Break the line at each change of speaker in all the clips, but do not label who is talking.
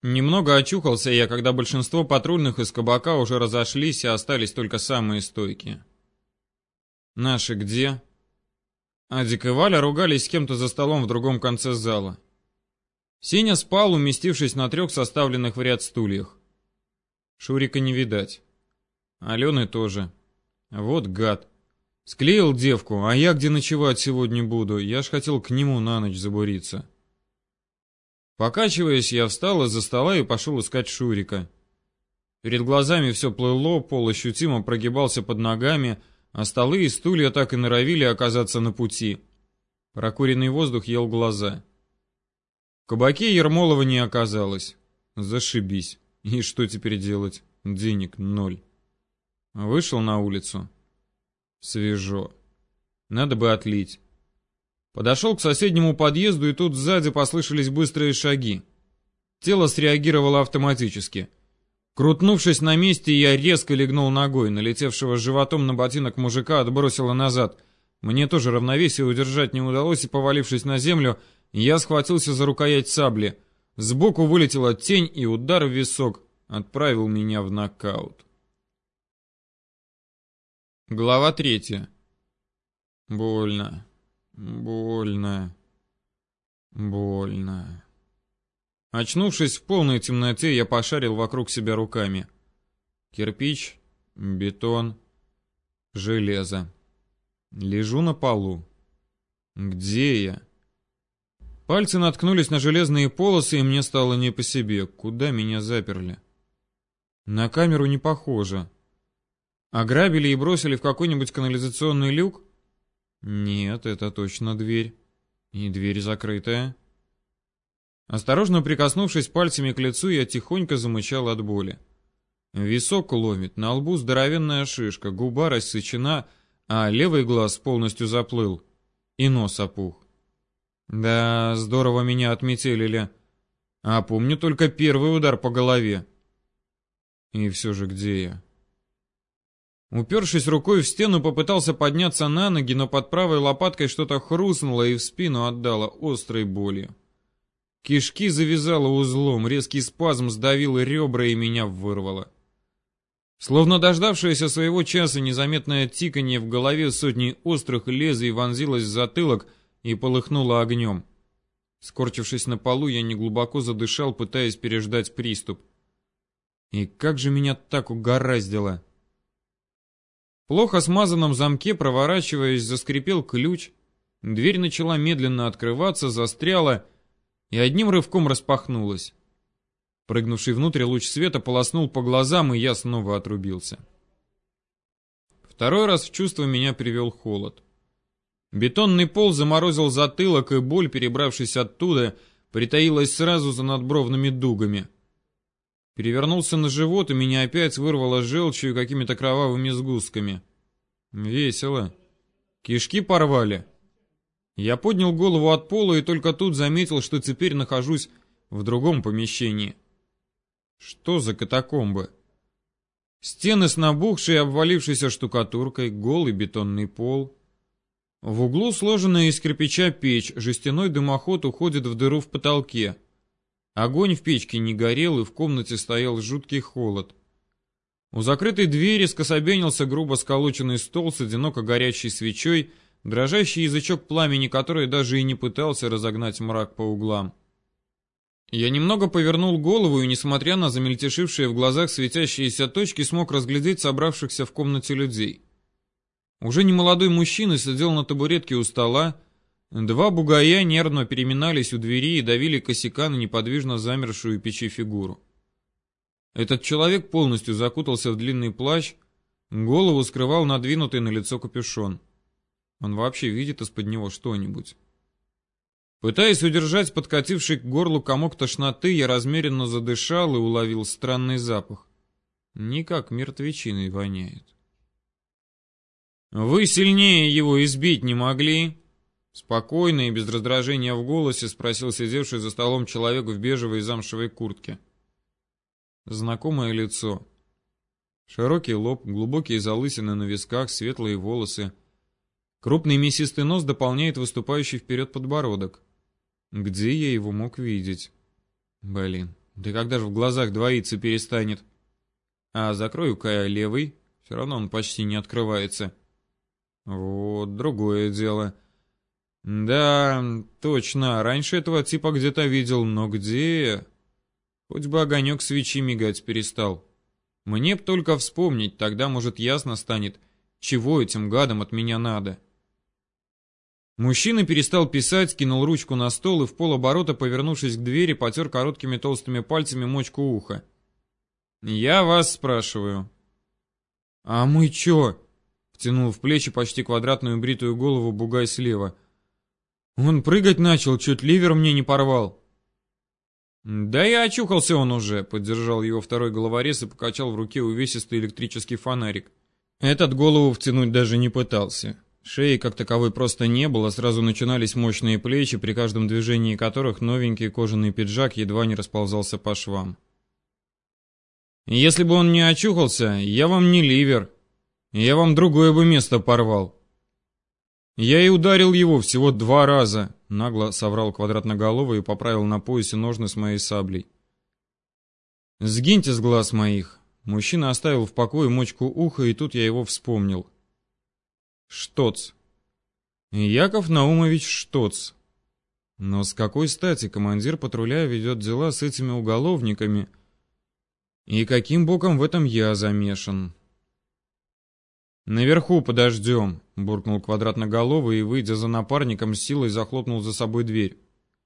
Немного очухался я, когда большинство патрульных из кабака уже разошлись, и остались только самые стойкие. Наши где? Адик и Валя ругались с кем-то за столом в другом конце зала. Сеня спал, уместившись на 3 составленных в ряд стульях. Шурика не видать. Алены тоже. Вот гад. Склеил девку, а я где ночевать сегодня буду? Я ж хотел к нему на ночь забуриться. Покачиваясь, я встал из-за стола и пошел искать Шурика. Перед глазами все плыло, пол ощутимо прогибался под ногами, а столы и стулья так и норовили оказаться на пути. Прокуренный воздух ел глаза. В кабаке Ермолова не оказалось. Зашибись. И что теперь делать? Денег 0. Вышел на улицу. Свежо. Надо бы отлить. Подошел к соседнему подъезду, и тут сзади послышались быстрые шаги. Тело среагировало автоматически. Крутнувшись на месте, я резко легнул ногой. Налетевшего животом на ботинок мужика отбросило назад. Мне тоже равновесие удержать не удалось, и, повалившись на землю, я схватился за рукоять сабли. Сбоку вылетела тень, и удар в висок отправил меня в нокаут. Глава 3. Больно. Больно. Больно. Очнувшись в полной темноте, я пошарил вокруг себя руками. Кирпич, бетон, железо. Лежу на полу. Где я? Пальцы наткнулись на железные полосы, и мне стало не по себе. Куда меня заперли? На камеру не похоже. Ограбили и бросили в какой-нибудь канализационный люк? Нет, это точно дверь. И дверь закрытая. Осторожно прикоснувшись пальцами к лицу, я тихонько замычал от боли. Висок ломит, на лбу здоровенная шишка, губа рассечена, а левый глаз полностью заплыл. И нос опух. Да, здорово меня отметелили. А помню только первый удар по голове. И все же где я? Упершись рукой в стену, попытался подняться на ноги, но под правой лопаткой что-то хрустнуло и в спину отдало острой болью. Кишки завязало узлом, резкий спазм сдавил ребра и меня вырвало. Словно дождавшееся своего часа незаметное тиканье в голове сотней острых лезвий вонзилось в затылок и полыхнуло огнем. Скорчившись на полу, я неглубоко задышал, пытаясь переждать приступ. И как же меня так угораздило! В плохо смазанном замке, проворачиваясь, заскрипел ключ, дверь начала медленно открываться, застряла и одним рывком распахнулась. Прыгнувший внутрь луч света полоснул по глазам, и я снова отрубился. Второй раз в чувство меня привел холод. Бетонный пол заморозил затылок, и боль, перебравшись оттуда, притаилась сразу за надбровными дугами. Перевернулся на живот, и меня опять вырвало желчью и какими-то кровавыми сгустками. Весело. Кишки порвали. Я поднял голову от пола и только тут заметил, что теперь нахожусь в другом помещении. Что за катакомбы? Стены с набухшей и обвалившейся штукатуркой, голый бетонный пол. В углу сложенная из кирпича печь, жестяной дымоход уходит в дыру в потолке. Огонь в печке не горел, и в комнате стоял жуткий холод. У закрытой двери скособенился грубо сколоченный стол с одиноко горящей свечой, дрожащий язычок пламени, который даже и не пытался разогнать мрак по углам. Я немного повернул голову и, несмотря на замельтешившие в глазах светящиеся точки, смог разглядеть собравшихся в комнате людей. Уже немолодой мужчина сидел на табуретке у стола, два бугая нервно переминались у двери и давили косяка на неподвижно замершую печи фигуру. Этот человек полностью закутался в длинный плащ, голову скрывал надвинутый на лицо капюшон. Он вообще видит из-под него что-нибудь? Пытаясь удержать подкативший к горлу комок тошноты, я размеренно задышал и уловил странный запах. Никак мертвечиной воняет. «Вы сильнее его избить не могли?» Спокойно и без раздражения в голосе спросил сидевший за столом человек в бежевой замшевой куртке. Знакомое лицо. Широкий лоб, глубокие залысины на висках, светлые волосы. Крупный мясистый нос дополняет выступающий вперед подбородок. Где я его мог видеть? Блин, Да когда же в глазах двоиться перестанет? А закрою-ка я левый, все равно он почти не открывается. Вот, другое дело. Да, точно, раньше этого типа где-то видел, но где? Хоть бы огонек свечи мигать перестал. Мне б только вспомнить, тогда, может, ясно станет, чего этим гадам от меня надо. Мужчина перестал писать, кинул ручку на стол и в полоборота, повернувшись к двери, потер короткими толстыми пальцами мочку уха. «Я вас спрашиваю». «А мы чё?» — втянул в плечи почти квадратную бритую голову бугай слева. «Он прыгать начал, чуть ливер мне не порвал». «Да и очухался он уже», — поддержал его второй головорез и покачал в руке увесистый электрический фонарик. Этот голову втянуть даже не пытался. Шеи как таковой просто не было, сразу начинались мощные плечи, при каждом движении которых новенький кожаный пиджак едва не расползался по швам. «Если бы он не очухался, я вам не ливер. Я вам другое бы место порвал». «Я и ударил его всего 2 раза», — нагло соврал квадратноголовый и поправил на поясе ножны с моей саблей. «Сгиньте с глаз моих». Мужчина оставил в покое мочку уха, и тут я его вспомнил. Штоц. Яков Наумович Штоц. Но с какой стати командир патруля ведет дела с этими уголовниками? И каким боком в этом я замешан? «Наверху подождем», — буркнул квадратноголовый и, выйдя за напарником, с силой захлопнул за собой дверь.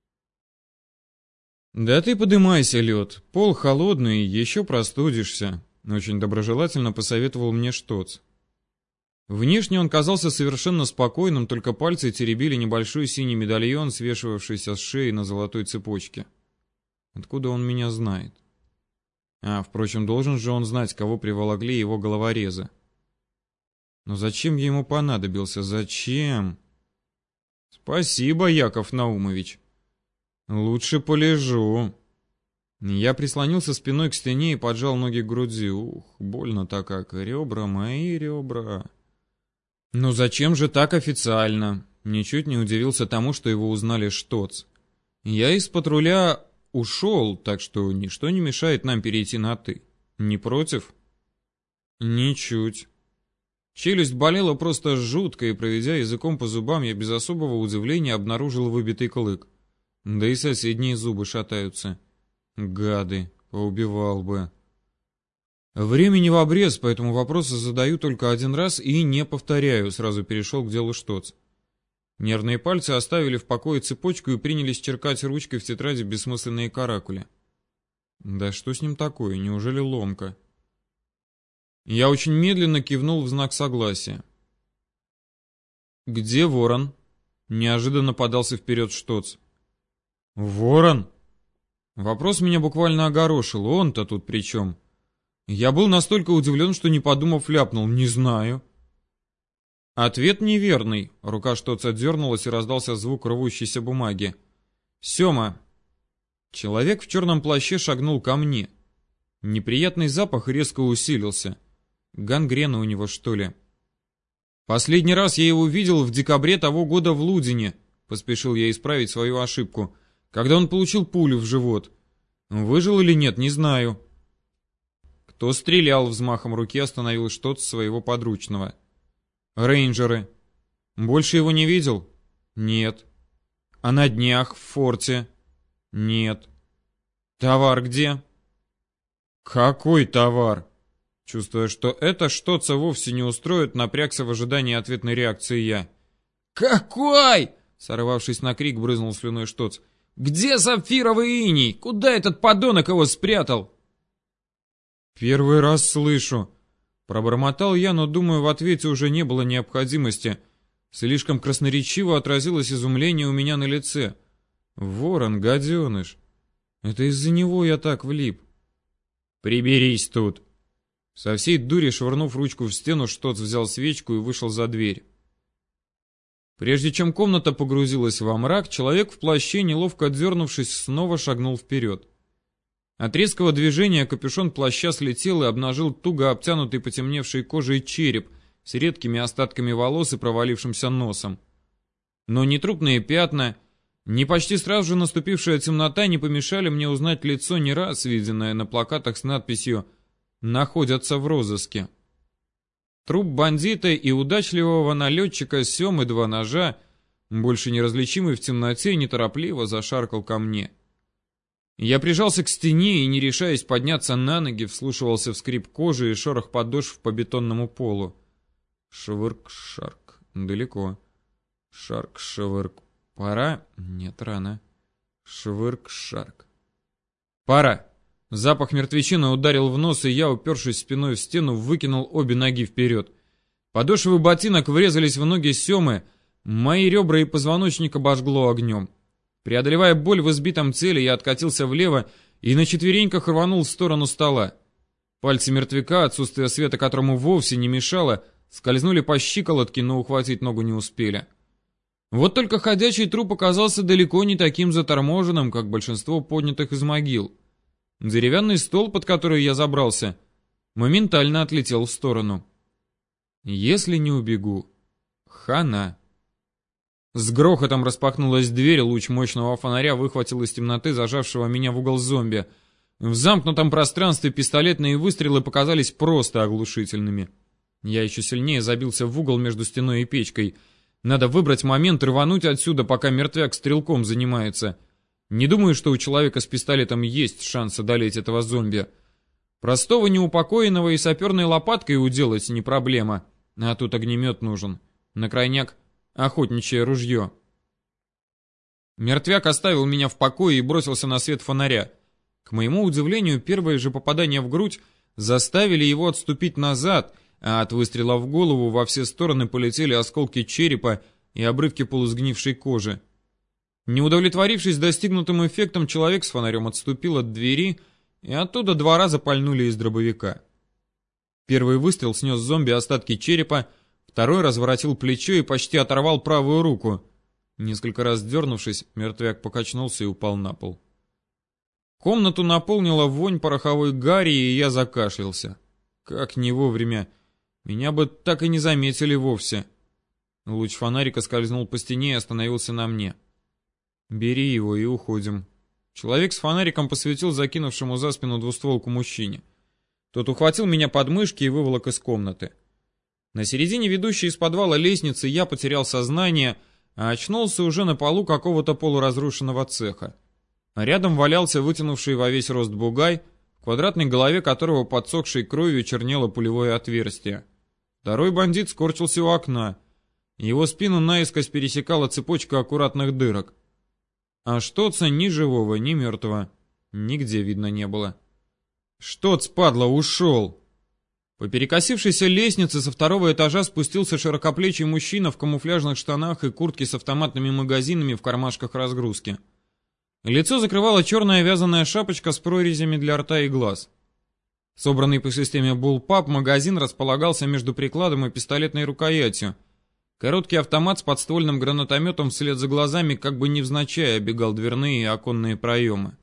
«Да ты подымайся, лед. Пол холодный, еще простудишься», — очень доброжелательно посоветовал мне Штоц. Внешне он казался совершенно спокойным, только пальцы теребили небольшой синий медальон, свешивавшийся с шеи на золотой цепочке. Откуда он меня знает? Впрочем, должен же он знать, кого приволокли его головорезы. Но зачем я ему понадобился? Зачем? Спасибо, Яков Наумович. Лучше полежу. Я прислонился спиной к стене и поджал ноги к груди. Ух, больно-то как. Ребра, мои ребра. Но зачем же так официально? Ничуть не удивился тому, что его узнали Штоц. Я из патруля ушел, так что ничто не мешает нам перейти на «ты». Не против? Ничуть. Челюсть болела просто жутко, и, проведя языком по зубам, я без особого удивления обнаружил выбитый клык. Да и соседние зубы шатаются. Гады, поубивал бы. Времени в обрез, поэтому вопросы задаю только 1 раз и не повторяю, сразу перешел к делу Штоц. Нервные пальцы оставили в покое цепочку и принялись черкать ручкой в тетради бессмысленные каракули. Да что с ним такое, неужели ломка? Я очень медленно кивнул в знак согласия. «Где Ворон?» — неожиданно подался вперед Штоц. «Ворон?» Вопрос меня буквально огорошил. Он-то тут при чем? Я был настолько удивлен, что, не подумав, ляпнул. «Не знаю». Ответ неверный. Рука Штоца дернулась, и раздался звук рвущейся бумаги. «Сема!» Человек в черном плаще шагнул ко мне. Неприятный запах резко усилился. Гангрена у него, что ли? «Последний раз я его видел в декабре того года в Лудине», — поспешил я исправить свою ошибку, когда он получил пулю в живот. Выжил или нет, не знаю. Кто стрелял? Взмахом руки остановил Штоц своего подручного. Рейнджеры. Больше его не видел? Нет. А на днях в форте? Нет. Товар где? Какой товар? Чувствуя, что это Штоца вовсе не устроит, напрягся в ожидании ответной реакции я. «Какой?» — сорвавшись на крик, брызнул слюной Штоц. «Где сапфировый иней? Куда этот подонок его спрятал?» «Первый раз слышу», — пробормотал я, но, думаю, в ответе уже не было необходимости. Слишком красноречиво отразилось изумление у меня на лице. «Ворон, гаденыш! Это из-за него я так влип». «Приберись тут!» Со всей дури швырнув ручку в стену, Штоц взял свечку и вышел за дверь. Прежде чем комната погрузилась во мрак, человек в плаще, неловко дернувшись, снова шагнул вперед. От резкого движения капюшон плаща слетел и обнажил туго обтянутый потемневшей кожей череп с редкими остатками волос и провалившимся носом. Но ни трупные пятна, Ни почти сразу же наступившая темнота не помешали мне узнать лицо, не раз виденное на плакатах с надписью «Находятся в розыске». Труп бандита и удачливого налетчика Семы два ножа, больше неразличимый в темноте, неторопливо зашаркал ко мне. Я прижался к стене и, не решаясь подняться на ноги, вслушивался в скрип кожи и шорох подошв по бетонному полу. Швырк-шарк. Далеко. Шарк-швырк. Пора? Нет, рано. Швырк-шарк. Пора. Запах мертвечины ударил в нос, и я, упершись спиной в стену, выкинул обе ноги вперед. Подошвы ботинок врезались в ноги Семы, мои ребра и позвоночник обожгло огнем. Преодолевая боль в избитом теле, я откатился влево и на четвереньках рванул в сторону стола. Пальцы мертвяка, отсутствие света которому вовсе не мешало, скользнули по щиколотке, но ухватить ногу не успели. Вот только ходячий труп оказался далеко не таким заторможенным, как большинство поднятых из могил. Деревянный стол, под который я забрался, моментально отлетел в сторону. Если не убегу, хана. С грохотом распахнулась дверь, луч мощного фонаря выхватил из темноты зажавшего меня в угол зомби. В замкнутом пространстве пистолетные выстрелы показались просто оглушительными. Я еще сильнее забился в угол между стеной и печкой. Надо выбрать момент и рвануть отсюда, пока мертвяк стрелком занимается. Не думаю, что у человека с пистолетом есть шанс одолеть этого зомби. Простого неупокоенного и саперной лопаткой уделать не проблема. А тут огнемет нужен. На крайняк охотничье ружье. Мертвяк оставил меня в покое и бросился на свет фонаря. К моему удивлению, первое же попадание в грудь заставили его отступить назад, а от выстрела в голову во все стороны полетели осколки черепа и обрывки полусгнившей кожи. Не удовлетворившись достигнутым эффектом, человек с фонарем отступил от двери, и оттуда 2 раза пальнули из дробовика. Первый выстрел снес зомби остатки черепа, второй разворотил плечо и почти оторвал правую руку. Несколько раз дернувшись, мертвяк покачнулся и упал на пол. Комнату наполнила вонь пороховой гари, и я закашлялся. Как не вовремя. Меня бы так и не заметили вовсе. Луч фонарика скользнул по стене и остановился на мне. «Бери его и уходим». Человек с фонариком посветил закинувшему за спину двустволку мужчине. Тот ухватил меня под мышки и выволок из комнаты. На середине ведущей из подвала лестницы я потерял сознание, а очнулся уже на полу какого-то полуразрушенного цеха. Рядом валялся вытянувший во весь рост бугай, в квадратной голове которого подсохшей кровью чернело пулевое отверстие. Второй бандит скорчился у окна. Его спину наискось пересекала цепочка аккуратных дырок. А Штоца ни живого, ни мертвого нигде видно не было. Штоц, падла, ушел! По перекосившейся лестнице со 2-го этажа спустился широкоплечий мужчина в камуфляжных штанах и куртке с автоматными магазинами в кармашках разгрузки. Лицо закрывала черная вязаная шапочка с прорезями для рта и глаз. Собранный по системе Bullpup магазин располагался между прикладом и пистолетной рукоятью. Короткий автомат с подствольным гранатометом вслед за глазами как бы невзначай оббегал дверные и оконные проемы.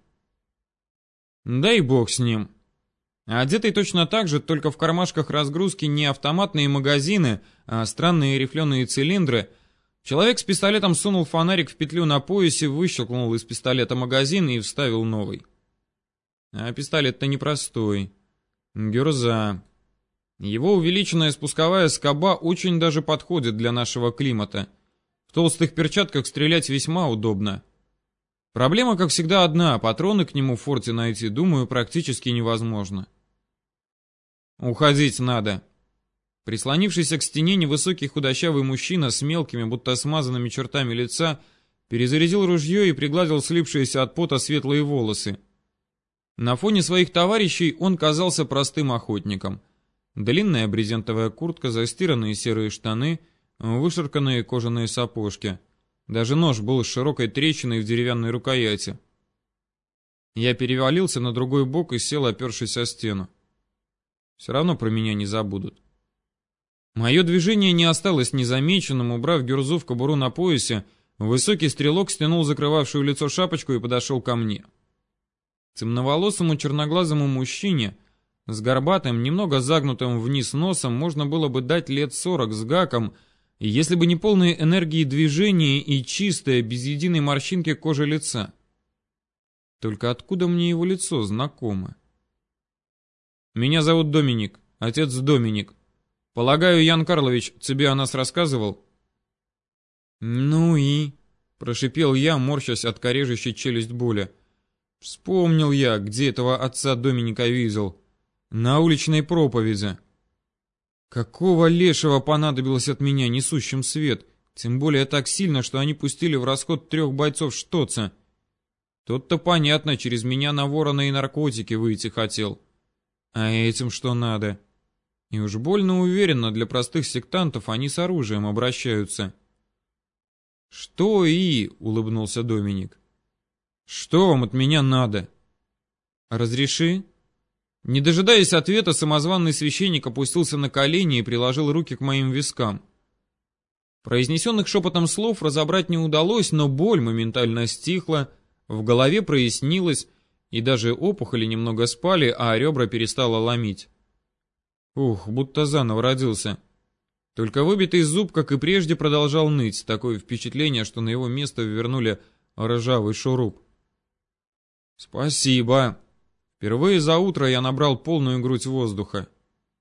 Дай бог с ним. Одетый точно так же, только в кармашках разгрузки не автоматные магазины, а странные рифленые цилиндры, человек с пистолетом сунул фонарик в петлю на поясе, выщелкнул из пистолета магазин и вставил новый. А пистолет-то непростой. Гюрза. Его увеличенная спусковая скоба очень даже подходит для нашего климата. В толстых перчатках стрелять весьма удобно. Проблема, как всегда, одна. Патроны к нему в форте найти, думаю, практически невозможно. Уходить надо. Прислонившийся к стене невысокий худощавый мужчина с мелкими, будто смазанными чертами лица, перезарядил ружье и пригладил слипшиеся от пота светлые волосы. На фоне своих товарищей он казался простым охотником. Длинная брезентовая куртка, застиранные серые штаны, вышарканные кожаные сапожки. Даже нож был с широкой трещиной в деревянной рукояти. Я перевалился на другой бок и сел, опершись о стену. Все равно про меня не забудут. Мое движение не осталось незамеченным. Убрав гюрзу в кобуру на поясе, высокий стрелок стянул закрывавшую лицо шапочку и подошел ко мне. Темноволосому черноглазому мужчине с горбатым, немного загнутым вниз носом можно было бы дать лет 40 с гаком, И если бы не полные энергии движения и чистая, без единой морщинки кожа лица. Только откуда мне его лицо знакомо? «Меня зовут Доминик, отец Доминик. Полагаю, Ян Карлович тебе о нас рассказывал?» «Ну и...» — прошипел я, морщась от корежущей челюсть боли. «Вспомнил я, где этого отца Доминика видел. На уличной проповеди. Какого лешего понадобилось от меня несущим свет? Тем более так сильно, что они пустили в расход 3 бойцов Штоца. Тот-то понятно, через меня на ворона и наркотики выйти хотел. А этим что надо? И уж больно уверенно для простых сектантов они с оружием обращаются». «Что и...» — улыбнулся Доминик. «Что вам от меня надо?» «Разреши?» Не дожидаясь ответа, самозванный священник опустился на колени и приложил руки к моим вискам. Произнесенных шепотом слов разобрать не удалось, но боль моментально стихла, в голове прояснилось, и даже опухоли немного спали, а ребра перестало ломить. Ух, будто заново родился. Только выбитый зуб, как и прежде, продолжал ныть. Такое впечатление, что на его место вернули ржавый шуруп. «Спасибо». Впервые за утро я набрал полную грудь воздуха.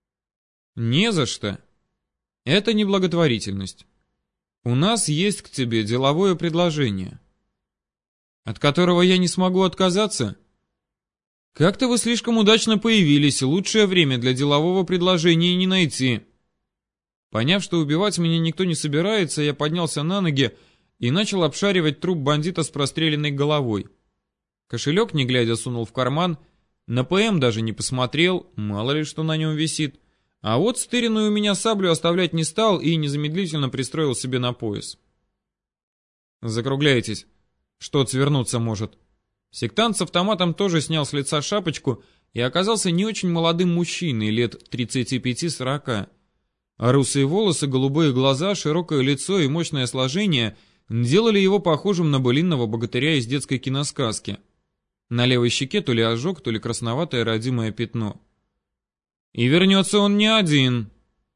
«Не за что. Это не благотворительность. У нас есть к тебе деловое предложение, от которого я не смогу отказаться. Как-то вы слишком удачно появились, лучшее время для делового предложения не найти». Поняв, что убивать меня никто не собирается, я поднялся на ноги и начал обшаривать труп бандита с простреленной головой. Кошелек, не глядя, сунул в карман, на ПМ даже не посмотрел, мало ли что на нем висит. А вот стыренную у меня саблю оставлять не стал и незамедлительно пристроил себе на пояс. «Закругляйтесь, что свернуться может». Сектант с автоматом тоже снял с лица шапочку и оказался не очень молодым мужчиной, лет 35-40. А русые волосы, голубые глаза, широкое лицо и мощное сложение делали его похожим на былинного богатыря из детской киносказки. На левой щеке то ли ожог, то ли красноватое родимое пятно. И вернется он не один.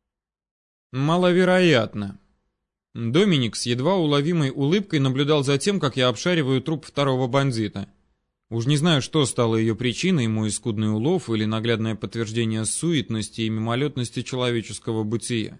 Маловероятно. Доминик с едва уловимой улыбкой наблюдал за тем, как я обшариваю труп второго бандита. Уж не знаю, что стало ее причиной, мой скудный улов или наглядное подтверждение суетности и мимолетности человеческого бытия.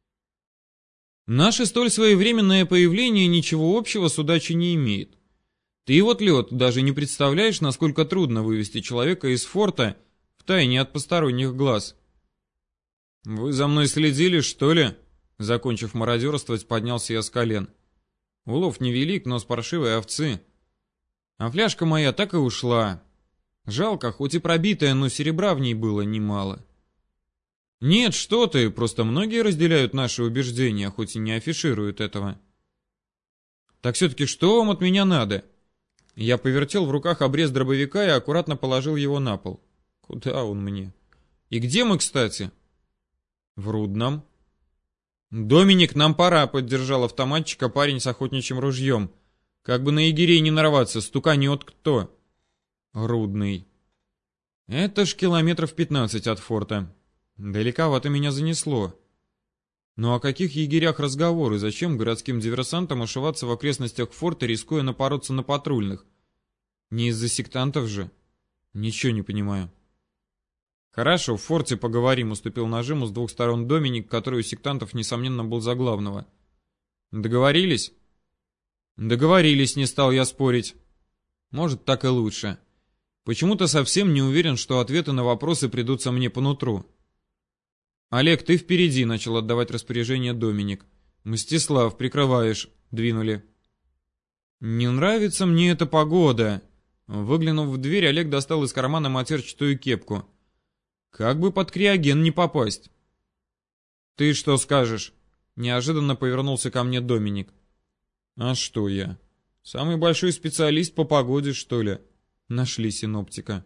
Наше столь своевременное появление ничего общего с удачей не имеет. Ты вот, Лед, даже не представляешь, насколько трудно вывести человека из форта втайне от посторонних глаз. «Вы за мной следили, что ли?» Закончив мародерствовать, поднялся я с колен. Улов невелик, но с паршивой овцы. А фляжка моя так и ушла. Жалко, хоть и пробитая, но серебра в ней было немало. Нет, что ты, просто многие разделяют наши убеждения, хоть и не афишируют этого. Так все-таки что вам от меня надо? Я повертел в руках обрез дробовика и аккуратно положил его на пол. Куда он мне? И где мы, кстати? В Рудном. «Доминик, нам пора», — поддержал автоматчика парень с охотничьим ружьем. «Как бы на егерей не нарваться, стуканет кто?» «Рудный. Это ж километров 15 от форта. Далековато меня занесло. Ну о каких егерях разговоры? Зачем городским диверсантам ошиваться в окрестностях форта, рискуя напороться на патрульных? Не из-за сектантов же? Ничего не понимаю». «Хорошо, в форте поговорим», — уступил нажиму с двух сторон Доминик, который у сектантов, несомненно, был за главного. «Договорились?» «Договорились», — не стал я спорить. «Может, так и лучше. Почему-то совсем не уверен, что ответы на вопросы придутся мне по нутру». «Олег, ты впереди», — начал отдавать распоряжение Доминик. «Мстислав, прикрываешь», — двинули. «Не нравится мне эта погода». Выглянув в дверь, Олег достал из кармана матерчатую кепку. «Как бы под криоген не попасть». «Ты что скажешь?» Неожиданно повернулся ко мне Доминик. «А что я? Самый большой специалист по погоде, что ли?» Нашли синоптика.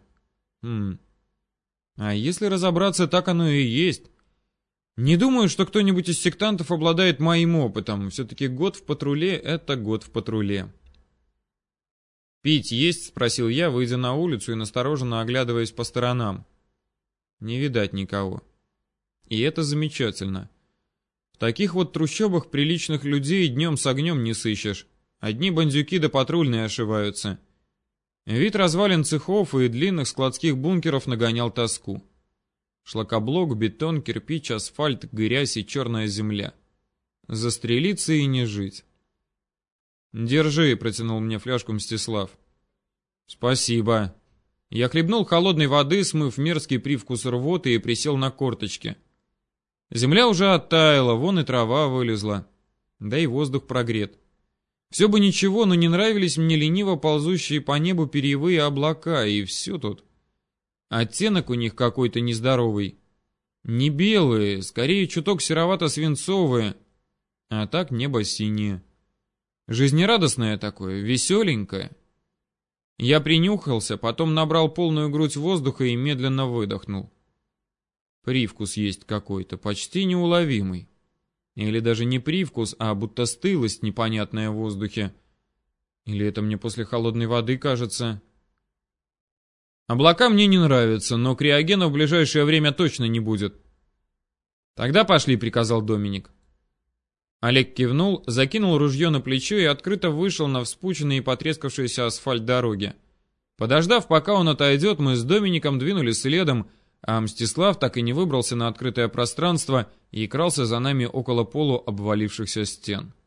А если разобраться, так оно и есть. Не думаю, что кто-нибудь из сектантов обладает моим опытом. Все-таки год в патруле — это год в патруле. «Пить есть?» — спросил я, выйдя на улицу и настороженно оглядываясь по сторонам. Не видать никого. И это замечательно. В таких вот трущобах приличных людей днем с огнем не сыщешь. Одни бандюки да патрульные ошиваются. Вид развалин цехов и длинных складских бункеров нагонял тоску. Шлакоблок, бетон, кирпич, асфальт, грязь и черная земля. Застрелиться и не жить. «Держи», — протянул мне фляжку Мстислав. «Спасибо». Я хлебнул холодной воды, смыв мерзкий привкус рвоты, и присел на корточки. Земля уже оттаяла, вон и трава вылезла. Да и воздух прогрет. Все бы ничего, но не нравились мне лениво ползущие по небу перьевые облака, и все тут. Оттенок у них какой-то нездоровый. Не белые, скорее чуток серовато-свинцовые, а так небо синее. Жизнерадостное такое, веселенькое. Я принюхался, потом набрал полную грудь воздуха и медленно выдохнул. Привкус есть какой-то, почти неуловимый. Или даже не привкус, а будто стылость непонятная в воздухе. Или это мне после холодной воды кажется? Облака мне не нравятся, но криогена в ближайшее время точно не будет. Тогда пошли, приказал Доминик. Олег кивнул, закинул ружье на плечо и открыто вышел на вспученный и потрескавшийся асфальт дороги. Подождав, пока он отойдет, мы с Домиником двинулись следом, а Мстислав так и не выбрался на открытое пространство и крался за нами около полуобвалившихся стен.